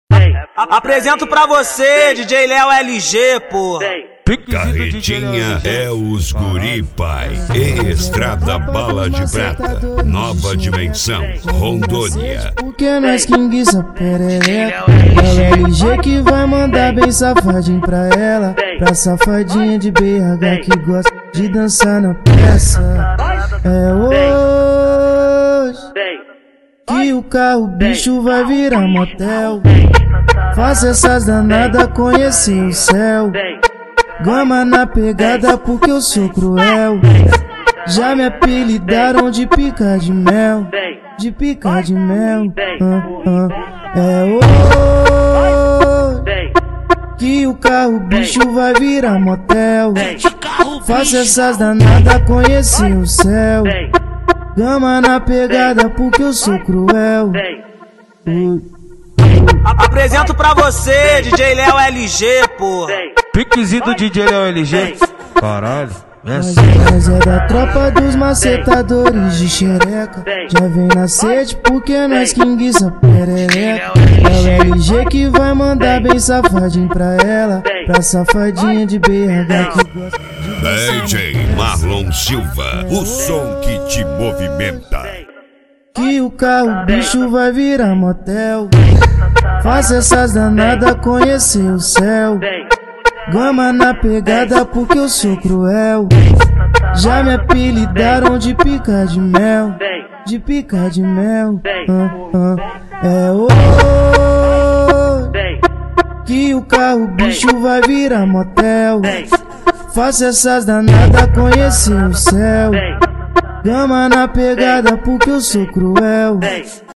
Apresento pra você, DJ Léo LG, porra. Carretinha é os guri, pai. Estrada Bala de Prata, Nova Dimensão, Rondônia. Porque nós quinguiça perereca. É o LG que vai mandar bem safadinho pra ela. Pra safadinha de BH que gosta de dançar na peça. É hoje que o carro bicho vai virar motel. Faça essas danadas conhecer o céu. Gama na pegada porque eu sou cruel. Já me apelidaram de pica de mel. De pica de mel. É hoje que o carro bicho vai virar motel. Faça essas danadas conhecer o céu. Gama na pegada porque eu sou cruel. Apresento pra você, DJ Léo LG, porra. Piquezinho do DJ Léo LG. Caralho, Mas é da tropa dos macetadores de xereca. Já vem na sede porque nós quinguiça perereca. É o LG que vai mandar bem safadinho pra ela. Pra safadinha de BH que gosta de DJ Marlon Silva, o som que te movimenta. que o carro bicho vai virar motel. Faça essas danadas conhecer o céu. Gama na pegada porque eu sou cruel. Já me apelidaram de pica de mel. De pica de mel. É hoje que o carro bicho vai virar motel. Faça essas danadas conhecer o céu. Gama na pegada porque eu sou cruel.